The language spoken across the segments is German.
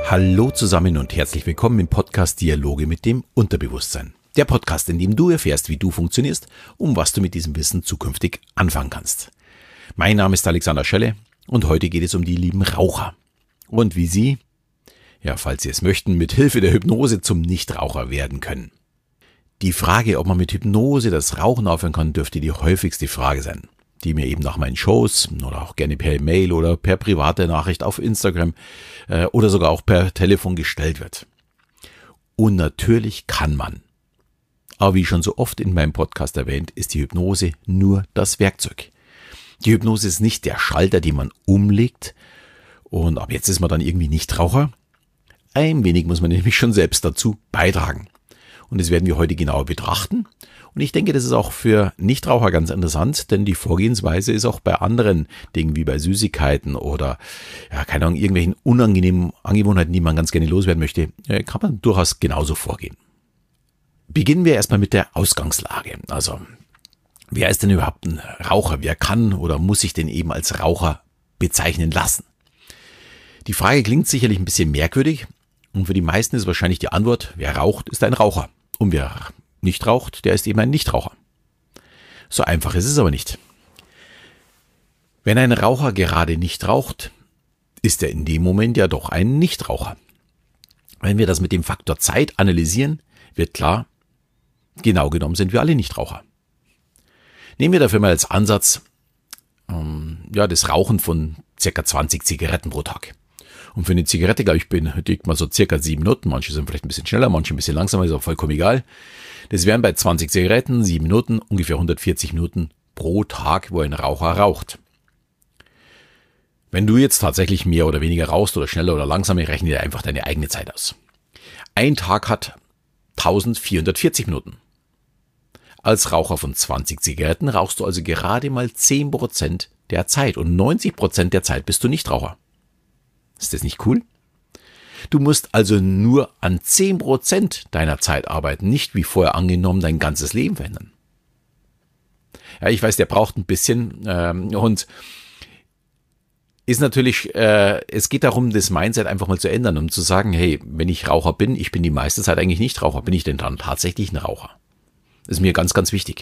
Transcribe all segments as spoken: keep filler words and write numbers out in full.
Hallo zusammen und herzlich willkommen im Podcast Dialoge mit dem Unterbewusstsein. Der Podcast, in dem du erfährst, wie du funktionierst und was du mit diesem Wissen zukünftig anfangen kannst. Mein Name ist Alexander Schelle und heute geht es um die lieben Raucher. Und wie sie, ja, falls sie es möchten, mit Hilfe der Hypnose zum Nichtraucher werden können. Die Frage, ob man mit Hypnose das Rauchen aufhören kann, dürfte die häufigste Frage sein, die mir eben nach meinen Shows oder auch gerne per Mail oder per private Nachricht auf Instagram äh, oder sogar auch per Telefon gestellt wird. Und natürlich kann man. Aber wie schon so oft in meinem Podcast erwähnt, ist die Hypnose nur das Werkzeug. Die Hypnose ist nicht der Schalter, den man umlegt und ab jetzt ist man dann irgendwie Nichtraucher. Ein wenig muss man nämlich schon selbst dazu beitragen. Und das werden wir heute genauer betrachten. Und ich denke, das ist auch für Nichtraucher ganz interessant, denn die Vorgehensweise ist auch bei anderen Dingen wie bei Süßigkeiten oder, ja, keine Ahnung, irgendwelchen unangenehmen Angewohnheiten, die man ganz gerne loswerden möchte, kann man durchaus genauso vorgehen. Beginnen wir erstmal mit der Ausgangslage. Also, wer ist denn überhaupt ein Raucher? Wer kann oder muss sich denn eben als Raucher bezeichnen lassen? Die Frage klingt sicherlich ein bisschen merkwürdig und für die meisten ist wahrscheinlich die Antwort, wer raucht, ist ein Raucher. Und wer nicht raucht, der ist eben ein Nichtraucher. So einfach ist es aber nicht. Wenn ein Raucher gerade nicht raucht, ist er in dem Moment ja doch ein Nichtraucher. Wenn wir das mit dem Faktor Zeit analysieren, wird klar, genau genommen sind wir alle Nichtraucher. Nehmen wir dafür mal als Ansatz ähm, ja, das Rauchen von circa zwanzig Zigaretten pro Tag. Und für eine Zigarette, glaube ich, benötigt man so circa sieben Minuten. Manche sind vielleicht ein bisschen schneller, manche ein bisschen langsamer, ist auch vollkommen egal. Das wären bei zwanzig Zigaretten, sieben Minuten, ungefähr hundertvierzig Minuten pro Tag, wo ein Raucher raucht. Wenn du jetzt tatsächlich mehr oder weniger rauchst oder schneller oder langsamer, rechne dir einfach deine eigene Zeit aus. Ein Tag hat eintausendvierhundertvierzig Minuten. Als Raucher von zwanzig Zigaretten rauchst du also gerade mal zehn Prozent der Zeit und neunzig Prozent der Zeit bist du Nichtraucher. Ist das nicht cool? Du musst also nur an zehn Prozent deiner Zeit arbeiten, nicht wie vorher angenommen dein ganzes Leben verändern. Ja, ich weiß, der braucht ein bisschen ähm, und ist natürlich, äh, es geht darum, das Mindset einfach mal zu ändern, um zu sagen, hey, wenn ich Raucher bin, ich bin die meiste Zeit eigentlich nicht Raucher, bin ich denn dann tatsächlich ein Raucher? Das ist mir ganz, ganz wichtig.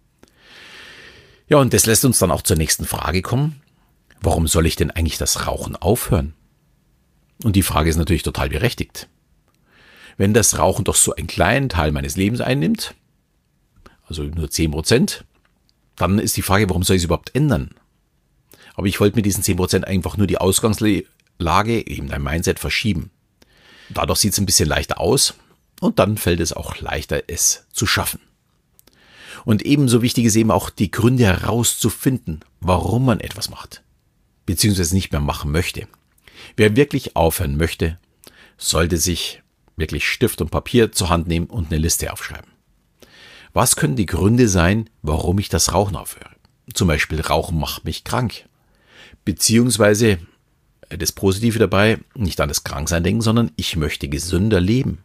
Ja, und das lässt uns dann auch zur nächsten Frage kommen. Warum soll ich denn eigentlich das Rauchen aufhören? Und die Frage ist natürlich total berechtigt. Wenn das Rauchen doch so einen kleinen Teil meines Lebens einnimmt, also nur zehn Prozent, dann ist die Frage, warum soll ich es überhaupt ändern? Aber ich wollte mit diesen zehn Prozent einfach nur die Ausgangslage, eben dein Mindset, verschieben. Dadurch sieht es ein bisschen leichter aus und dann fällt es auch leichter, es zu schaffen. Und ebenso wichtig ist eben auch die Gründe herauszufinden, warum man etwas macht, beziehungsweise nicht mehr machen möchte. Wer wirklich aufhören möchte, sollte sich wirklich Stift und Papier zur Hand nehmen und eine Liste aufschreiben. Was können die Gründe sein, warum ich das Rauchen aufhöre? Zum Beispiel, Rauchen macht mich krank. Beziehungsweise, das Positive dabei, nicht an das Kranksein denken, sondern ich möchte gesünder leben.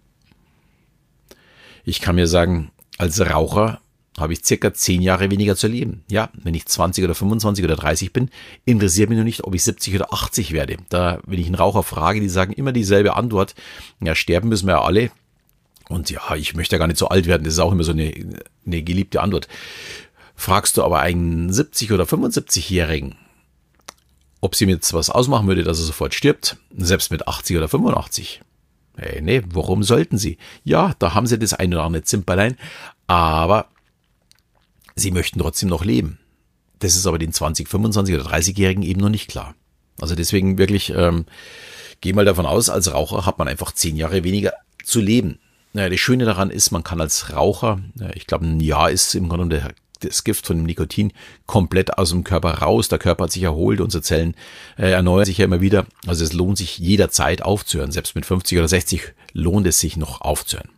Ich kann mir sagen, als Raucher habe ich circa zehn Jahre weniger zu leben. Ja, wenn ich zwanzig oder fünfundzwanzig oder dreißig bin, interessiert mich nur nicht, ob ich siebzig oder achtzig werde. Da, wenn ich einen Raucher frage, die sagen immer dieselbe Antwort. Ja, sterben müssen wir ja alle. Und ja, ich möchte ja gar nicht so alt werden. Das ist auch immer so eine, eine geliebte Antwort. Fragst du aber einen siebzig- oder fünfundsiebzigjährigen, ob sie mir jetzt was ausmachen würde, dass er sofort stirbt, selbst mit achtzig oder fünfundachtzig. Hey, nee, warum sollten sie? Ja, da haben sie das ein oder andere Zimperlein, aber sie möchten trotzdem noch leben. Das ist aber den zwanzig-, fünfundzwanzig- oder dreißigjährigen eben noch nicht klar. Also deswegen wirklich, ähm, geh mal davon aus, als Raucher hat man einfach zehn Jahre weniger zu leben. Naja, das Schöne daran ist, man kann als Raucher, ich glaube ein Jahr ist im Grunde der, das Gift von dem Nikotin komplett aus dem Körper raus. Der Körper hat sich erholt, unsere Zellen äh, erneuern sich ja immer wieder. Also es lohnt sich jederzeit aufzuhören. Selbst mit fünfzig oder sechzig lohnt es sich noch aufzuhören.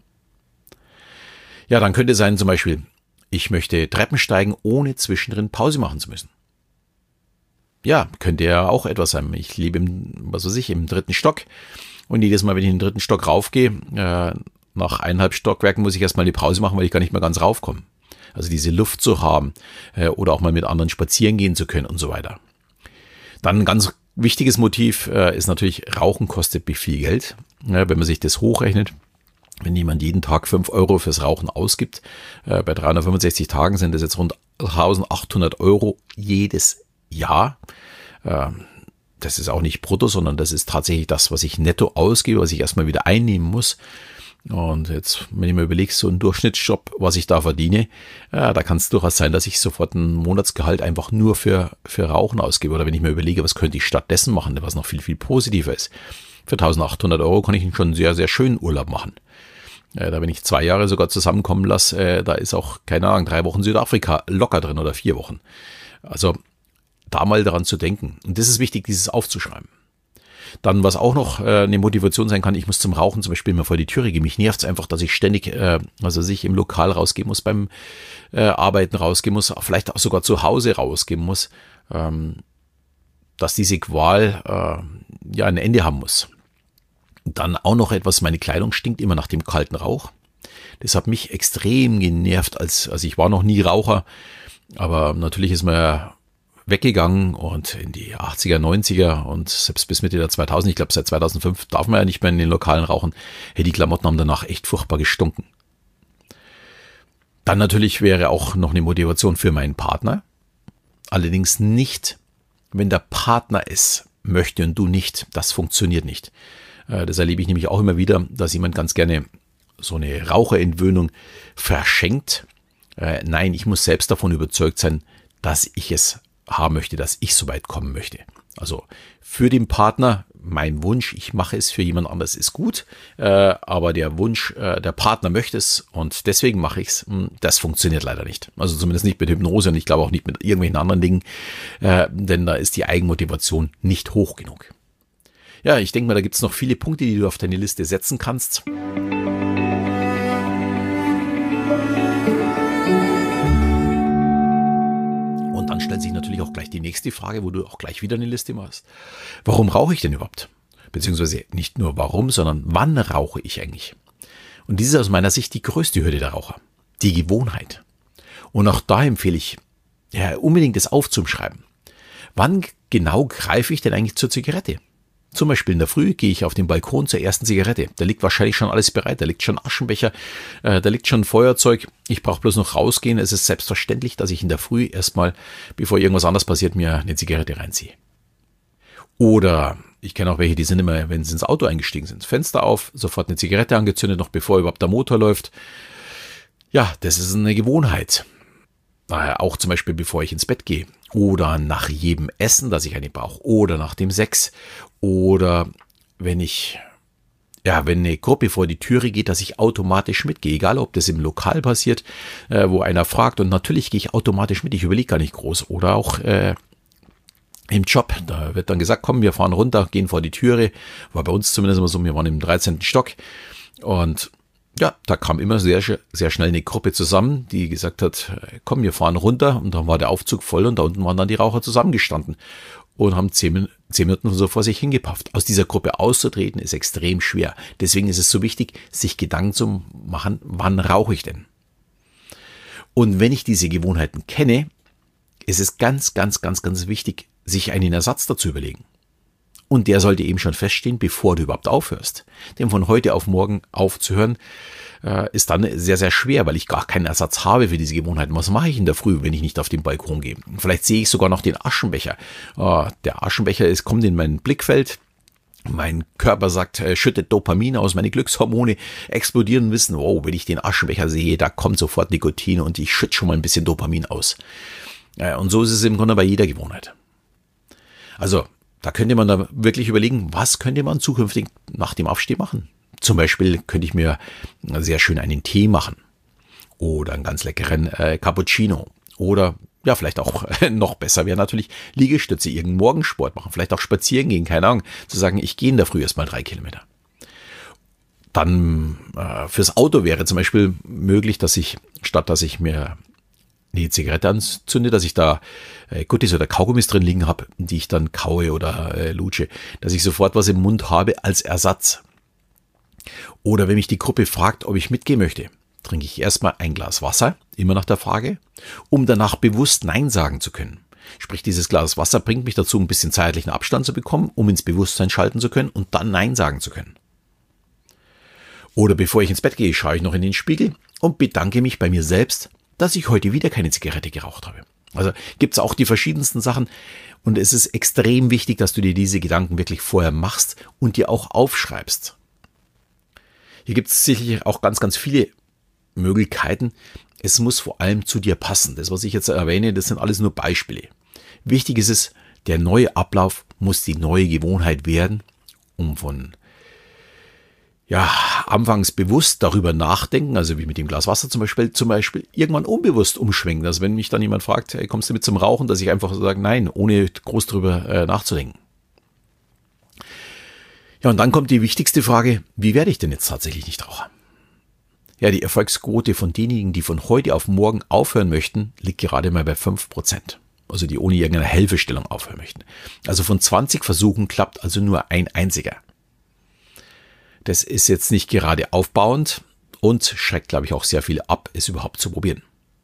Ja, dann könnte sein zum Beispiel, ich möchte Treppen steigen, ohne zwischendrin Pause machen zu müssen. Ja, könnte ja auch etwas sein. Ich lebe im, was weiß ich, im dritten Stock und jedes Mal, wenn ich in den dritten Stock raufgehe, äh, nach eineinhalb Stockwerken muss ich erstmal eine Pause machen, weil ich gar nicht mehr ganz raufkomme. Also diese Luft zu haben äh, oder auch mal mit anderen spazieren gehen zu können und so weiter. Dann ein ganz Wichtiges Motiv äh, ist natürlich, Rauchen kostet viel Geld. Ja, wenn man sich das hochrechnet, wenn jemand jeden Tag fünf Euro fürs Rauchen ausgibt, äh, bei dreihundertfünfundsechzig Tagen sind das jetzt rund eintausendachthundert Euro jedes Jahr. Äh, das ist auch nicht brutto, sondern das ist tatsächlich das, was ich netto ausgebe, was ich erstmal wieder einnehmen muss. Und jetzt, wenn ich mir überlege, so ein Durchschnittsjob, was ich da verdiene, äh, da kann es durchaus sein, dass ich sofort ein Monatsgehalt einfach nur für, für Rauchen ausgebe. Oder wenn ich mir überlege, was könnte ich stattdessen machen, was noch viel, viel positiver ist. Für eintausendachthundert Euro kann ich schon einen sehr, sehr schönen Urlaub machen. Äh, da wenn ich zwei Jahre sogar zusammenkommen lasse, äh, da ist auch, keine Ahnung, drei Wochen Südafrika locker drin oder vier Wochen. Also da mal daran zu denken. Und das ist wichtig, dieses aufzuschreiben. Dann, was auch noch äh, eine Motivation sein kann, ich muss zum Rauchen zum Beispiel mal vor die Türe gehen. Mich nervt es einfach, dass ich ständig, äh, also sich im Lokal rausgehen muss, beim äh, Arbeiten rausgehen muss, vielleicht auch sogar zu Hause rausgehen muss, ähm, dass diese Qual äh, ja ein Ende haben muss. Dann auch noch etwas, meine Kleidung stinkt immer nach dem kalten Rauch. Das hat mich extrem genervt, als, also ich war noch nie Raucher, aber natürlich ist man ja weggegangen und in die achtziger, neunziger und selbst bis Mitte der zweitausend, ich glaube seit zweitausendfünf darf man ja nicht mehr in den Lokalen rauchen. Hey, die Klamotten haben danach echt furchtbar gestunken. Dann natürlich wäre auch noch eine Motivation für meinen Partner. Allerdings nicht, wenn der Partner es möchte und du nicht. Das funktioniert nicht. Das erlebe ich nämlich auch immer wieder, dass jemand ganz gerne so eine Raucherentwöhnung verschenkt. Nein, ich muss selbst davon überzeugt sein, dass ich es haben möchte, dass ich so weit kommen möchte. Also für den Partner, mein Wunsch, ich mache es für jemand anderes, ist gut, äh, aber der Wunsch, äh, der Partner möchte es und deswegen mache ich es, das funktioniert leider nicht. Also zumindest nicht mit Hypnose und ich glaube auch nicht mit irgendwelchen anderen Dingen, äh, denn da ist die Eigenmotivation nicht hoch genug. Ja, ich denke mal, da gibt es noch viele Punkte, die du auf deine Liste setzen kannst. Stellt sich natürlich auch gleich die nächste Frage, wo du auch gleich wieder eine Liste machst. Warum rauche ich denn überhaupt? Beziehungsweise nicht nur warum, sondern wann rauche ich eigentlich? Und dies ist aus meiner Sicht die größte Hürde der Raucher. Die Gewohnheit. Und auch da empfehle ich, ja, unbedingt das aufzuschreiben. Wann genau greife ich denn eigentlich zur Zigarette? Zum Beispiel in der Früh gehe ich auf den Balkon zur ersten Zigarette. Da liegt wahrscheinlich schon alles bereit. Da liegt schon Aschenbecher, äh, da liegt schon Feuerzeug. Ich brauche bloß noch rausgehen. Es ist selbstverständlich, dass ich in der Früh erstmal, bevor irgendwas anderes passiert, mir eine Zigarette reinziehe. Oder ich kenne auch welche, die sind immer, wenn sie ins Auto eingestiegen sind, Fenster auf, sofort eine Zigarette angezündet, noch bevor überhaupt der Motor läuft. Ja, das ist eine Gewohnheit. Naja, auch zum Beispiel, bevor ich ins Bett gehe. Oder nach jedem Essen, das ich eine brauche. Oder nach dem Sex. Oder wenn ich, ja, wenn eine Gruppe vor die Türe geht, dass ich automatisch mitgehe. Egal, ob das im Lokal passiert, äh, wo einer fragt. Und natürlich gehe ich automatisch mit. Ich überlege gar nicht groß. Oder auch äh, im Job. Da wird dann gesagt, komm, wir fahren runter, gehen vor die Türe. War bei uns zumindest immer so, wir waren im dreizehnten Stock. Und ja, da kam immer sehr, sehr schnell eine Gruppe zusammen, die gesagt hat, komm, wir fahren runter. Und dann war der Aufzug voll und da unten waren dann die Raucher zusammengestanden und haben zehn, zehn Minuten so vor sich hingepafft. Aus dieser Gruppe auszutreten ist extrem schwer. Deswegen ist es so wichtig, sich Gedanken zu machen, wann rauche ich denn? Und wenn ich diese Gewohnheiten kenne, ist es ganz, ganz, ganz, ganz wichtig, sich einen Ersatz dazu überlegen. Und der sollte eben schon feststehen, bevor du überhaupt aufhörst. Denn von heute auf morgen aufzuhören, äh, ist dann sehr, sehr schwer, weil ich gar keinen Ersatz habe für diese Gewohnheiten. Was mache ich in der Früh, wenn ich nicht auf den Balkon gehe? Vielleicht sehe ich sogar noch den Aschenbecher. Äh, der Aschenbecher ist, kommt in mein Blickfeld. Mein Körper sagt, äh, schüttet Dopamin aus, meine Glückshormone explodieren und wissen, wow, wenn ich den Aschenbecher sehe, da kommt sofort Nikotin und ich schütte schon mal ein bisschen Dopamin aus. Äh, und so ist es im Grunde bei jeder Gewohnheit. Also, da könnte man da wirklich überlegen, was könnte man zukünftig nach dem Aufstehen machen. Zum Beispiel könnte ich mir sehr schön einen Tee machen oder einen ganz leckeren äh, Cappuccino oder ja, vielleicht auch äh, noch besser wäre natürlich Liegestütze, irgendeinen Morgensport machen, vielleicht auch spazieren gehen, keine Ahnung, zu sagen, ich gehe in der Früh erstmal drei Kilometer. Dann äh, fürs Auto wäre zum Beispiel möglich, dass ich, statt dass ich mir eine Zigarette anzünde, dass ich da äh, Guttis oder Kaugummis drin liegen habe, die ich dann kaue oder äh, lutsche, dass ich sofort was im Mund habe als Ersatz. Oder wenn mich die Gruppe fragt, ob ich mitgehen möchte, trinke ich erstmal ein Glas Wasser, immer nach der Frage, um danach bewusst Nein sagen zu können. Sprich, dieses Glas Wasser bringt mich dazu, ein bisschen zeitlichen Abstand zu bekommen, um ins Bewusstsein schalten zu können und dann Nein sagen zu können. Oder bevor ich ins Bett gehe, schaue ich noch in den Spiegel und bedanke mich bei mir selbst, dass ich heute wieder keine Zigarette geraucht habe. Also gibt es auch die verschiedensten Sachen und es ist extrem wichtig, dass du dir diese Gedanken wirklich vorher machst und dir auch aufschreibst. Hier gibt es sicherlich auch ganz, ganz viele Möglichkeiten. Es muss vor allem zu dir passen. Das, was ich jetzt erwähne, das sind alles nur Beispiele. Wichtig ist es, der neue Ablauf muss die neue Gewohnheit werden, um von ja, anfangs bewusst darüber nachdenken, also wie mit dem Glas Wasser zum Beispiel, zum Beispiel irgendwann unbewusst umschwenken. Also wenn mich dann jemand fragt, hey, kommst du mit zum Rauchen, dass ich einfach so sage, nein, ohne groß darüber äh, nachzudenken. Ja, und dann kommt die wichtigste Frage, wie werde ich denn jetzt tatsächlich Nichtraucher? Ja, die Erfolgsquote von denjenigen, die von heute auf morgen aufhören möchten, liegt gerade mal bei fünf Prozent. Also die ohne irgendeine Hilfestellung aufhören möchten. Also von zwanzig Versuchen klappt also nur ein einziger. Das ist jetzt nicht gerade aufbauend und schreckt, glaube ich, auch sehr viele ab, es überhaupt zu probieren.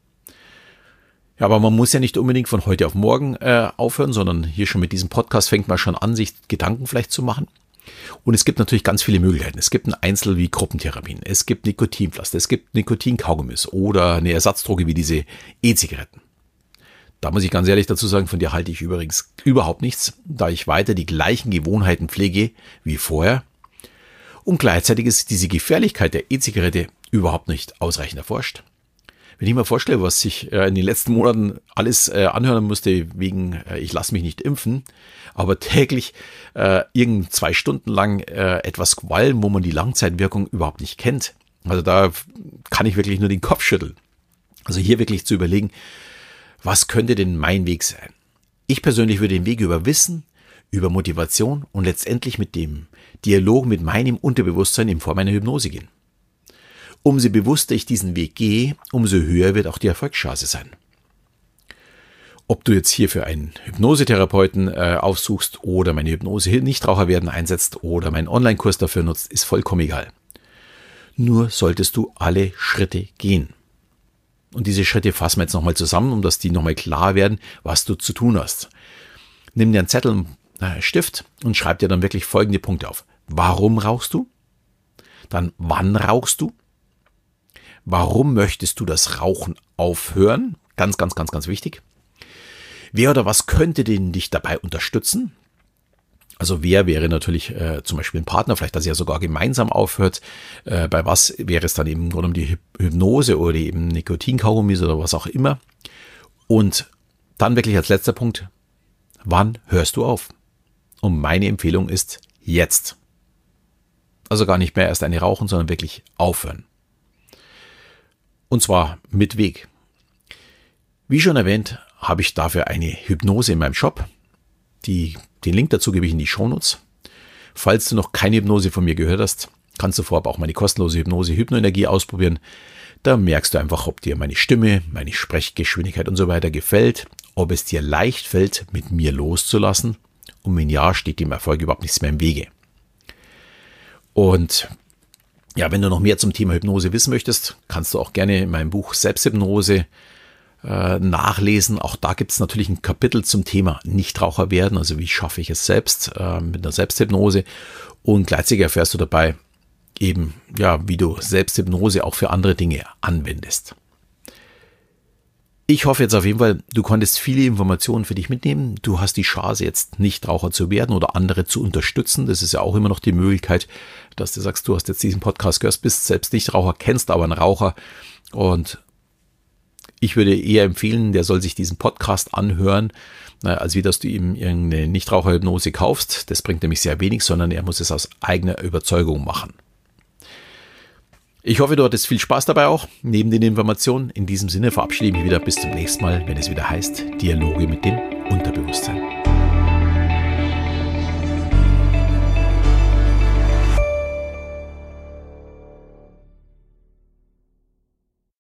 Ja, aber man muss ja nicht unbedingt von heute auf morgen äh, aufhören, sondern hier schon mit diesem Podcast fängt man schon an, sich Gedanken vielleicht zu machen. Und es gibt natürlich ganz viele Möglichkeiten. Es gibt ein Einzel- wie Gruppentherapien, es gibt Nikotinpflaster, es gibt Nikotinkaugummis oder eine Ersatzdroge wie diese E-Zigaretten. Da muss ich ganz ehrlich dazu sagen, von dir halte ich übrigens überhaupt nichts, da ich weiter die gleichen Gewohnheiten pflege wie vorher. Und gleichzeitig ist diese Gefährlichkeit der E-Zigarette überhaupt nicht ausreichend erforscht. Wenn ich mir vorstelle, was ich in den letzten Monaten alles anhören musste, wegen ich lasse mich nicht impfen, aber täglich äh, irgend zwei Stunden lang äh, etwas Qualm, wo man die Langzeitwirkung überhaupt nicht kennt. Also da kann ich wirklich nur den Kopf schütteln. Also hier wirklich zu überlegen, was könnte denn mein Weg sein? Ich persönlich würde den Weg über Wissen, über Motivation und letztendlich mit dem Dialog mit meinem Unterbewusstsein in Form einer Hypnose gehen. Umso bewusster ich diesen Weg gehe, umso höher wird auch die Erfolgschance sein. Ob du jetzt hier für einen Hypnosetherapeuten äh, aufsuchst oder meine Hypnose Nichtraucher werden einsetzt oder meinen Online-Kurs dafür nutzt, ist vollkommen egal. Nur solltest du alle Schritte gehen. Und diese Schritte fassen wir jetzt nochmal zusammen, um dass die nochmal klar werden, was du zu tun hast. Nimm dir einen Zettel und einen Stift und schreib dir dann wirklich folgende Punkte auf. Warum rauchst du? Dann wann rauchst du? Warum möchtest du das Rauchen aufhören? Ganz, ganz, ganz, ganz wichtig. Wer oder was könnte denn dich dabei unterstützen? Also wer wäre natürlich äh, zum Beispiel ein Partner, vielleicht, dass ihr sogar gemeinsam aufhört. Äh, bei was wäre es dann eben um die Hypnose oder eben Nikotinkaugummis oder was auch immer. Und dann wirklich als letzter Punkt, wann hörst du auf? Und meine Empfehlung ist jetzt. Also gar nicht mehr erst eine rauchen, sondern wirklich aufhören. Und zwar mit Weg. Wie schon erwähnt, habe ich dafür eine Hypnose in meinem Shop. Die, den Link dazu gebe ich in die Shownotes. Falls du noch keine Hypnose von mir gehört hast, kannst du vorab auch meine kostenlose Hypnose Hypnoenergie ausprobieren. Da merkst du einfach, ob dir meine Stimme, meine Sprechgeschwindigkeit und so weiter gefällt, ob es dir leicht fällt, mit mir loszulassen. Und wenn ja, steht dem Erfolg überhaupt nichts mehr im Wege. Und ja, wenn du noch mehr zum Thema Hypnose wissen möchtest, kannst du auch gerne in meinem Buch Selbsthypnose äh, nachlesen. Auch da gibt es natürlich ein Kapitel zum Thema Nichtraucher werden, also wie schaffe ich es selbst äh, mit einer Selbsthypnose. Und gleichzeitig erfährst du dabei eben, ja, wie du Selbsthypnose auch für andere Dinge anwendest. Ich hoffe jetzt auf jeden Fall, du konntest viele Informationen für dich mitnehmen. Du hast die Chance, jetzt Nichtraucher zu werden oder andere zu unterstützen. Das ist ja auch immer noch die Möglichkeit, dass du sagst, du hast jetzt diesen Podcast gehört, bist selbst Nichtraucher, kennst aber einen Raucher. Und ich würde eher empfehlen, der soll sich diesen Podcast anhören, als wie, dass du ihm irgendeine Nichtraucherhypnose kaufst. Das bringt nämlich sehr wenig, sondern er muss es aus eigener Überzeugung machen. Ich hoffe, du hattest viel Spaß dabei auch, neben den Informationen. In diesem Sinne verabschiede ich mich wieder bis zum nächsten Mal, wenn es wieder heißt, Dialoge mit dem Unterbewusstsein.